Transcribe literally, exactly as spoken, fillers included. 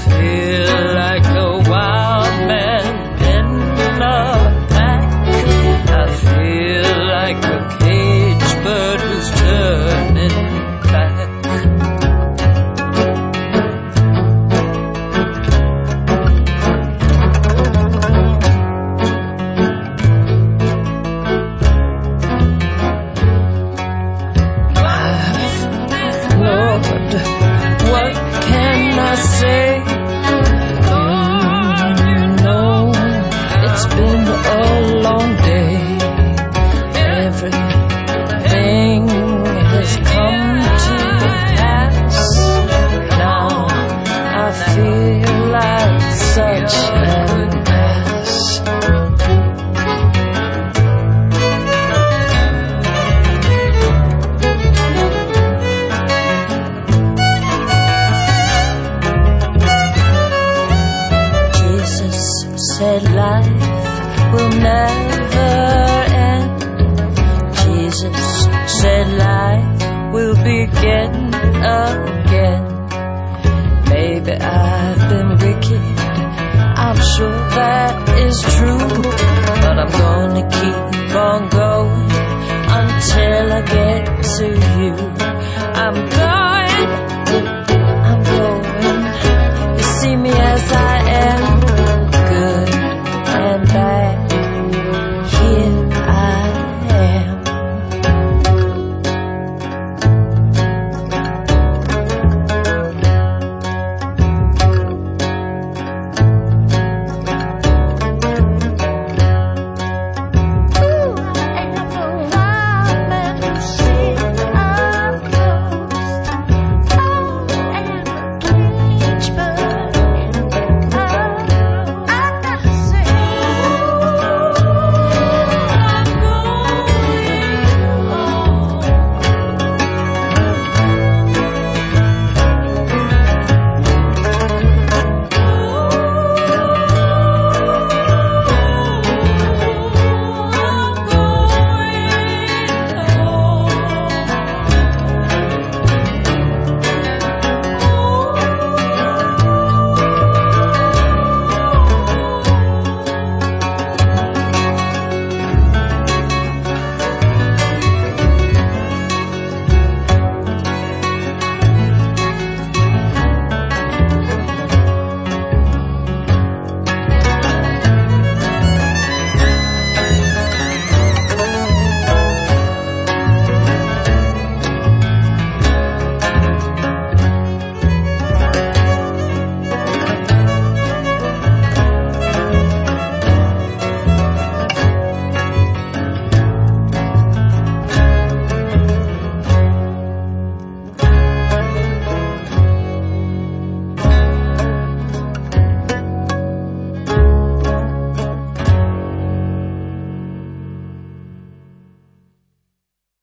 feel like a wild man in a pack. I feel like a caged bird who's turning back. Lord, what can I say? You know, it's been a long day. Everything has come to pass. Now I feel like such an ass. Said life will never end. Jesus said life will begin again. Maybe I've been wicked, I'm sure that is true, but I'm gonna keep on going until I get to you. I'm gonna